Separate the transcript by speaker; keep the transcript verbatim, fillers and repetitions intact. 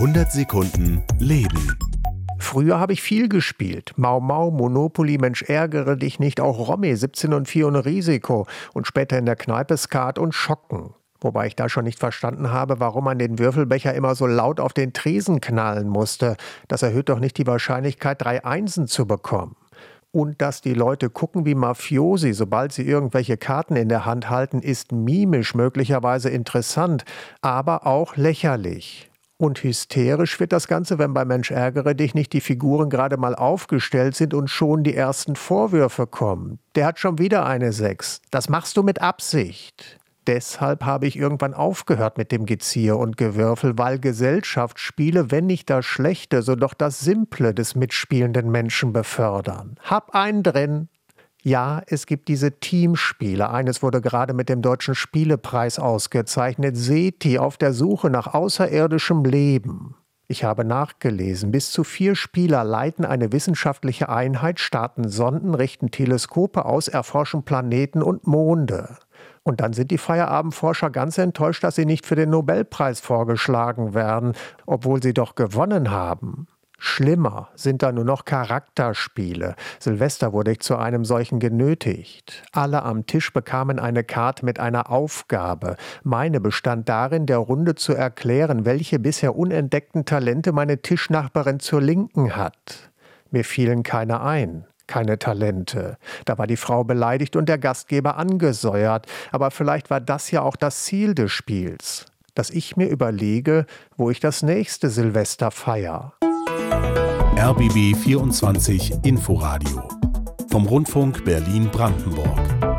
Speaker 1: hundert Sekunden Leben.
Speaker 2: Früher habe ich viel gespielt. Mau Mau, Monopoly, Mensch ärgere dich nicht, auch Romy, siebzehn und vier ohne Risiko und später in der Kneipe Skat und Schocken. Wobei ich da schon nicht verstanden habe, warum man den Würfelbecher immer so laut auf den Tresen knallen musste. Das erhöht doch nicht die Wahrscheinlichkeit, drei Einsen zu bekommen. Und dass die Leute gucken wie Mafiosi, sobald sie irgendwelche Karten in der Hand halten, ist mimisch möglicherweise interessant, aber auch lächerlich. Und hysterisch wird das Ganze, wenn bei Mensch ärgere dich nicht die Figuren gerade mal aufgestellt sind und schon die ersten Vorwürfe kommen. Der hat schon wieder eine Sechs. Das machst du mit Absicht. Deshalb habe ich irgendwann aufgehört mit dem Gezieher und Gewürfel, weil Gesellschaftsspiele, wenn nicht das Schlechte, so doch das Simple des mitspielenden Menschen befördern. Hab einen drin. Ja, es gibt diese Teamspiele. Eines wurde gerade mit dem Deutschen Spielepreis ausgezeichnet. SETI auf der Suche nach außerirdischem Leben. Ich habe nachgelesen, bis zu vier Spieler leiten eine wissenschaftliche Einheit, starten Sonden, richten Teleskope aus, erforschen Planeten und Monde. Und dann sind die Feierabendforscher ganz enttäuscht, dass sie nicht für den Nobelpreis vorgeschlagen werden, obwohl sie doch gewonnen haben. Schlimmer sind da nur noch Charakterspiele. Silvester wurde ich zu einem solchen genötigt. Alle am Tisch bekamen eine Karte mit einer Aufgabe. Meine bestand darin, der Runde zu erklären, welche bisher unentdeckten Talente meine Tischnachbarin zur Linken hat. Mir fielen keine ein. Keine Talente. Da war die Frau beleidigt und der Gastgeber angesäuert. Aber vielleicht war das ja auch das Ziel des Spiels, dass ich mir überlege, wo ich das nächste Silvester feier.
Speaker 1: R B B vierundzwanzig Inforadio vom Rundfunk Berlin-Brandenburg.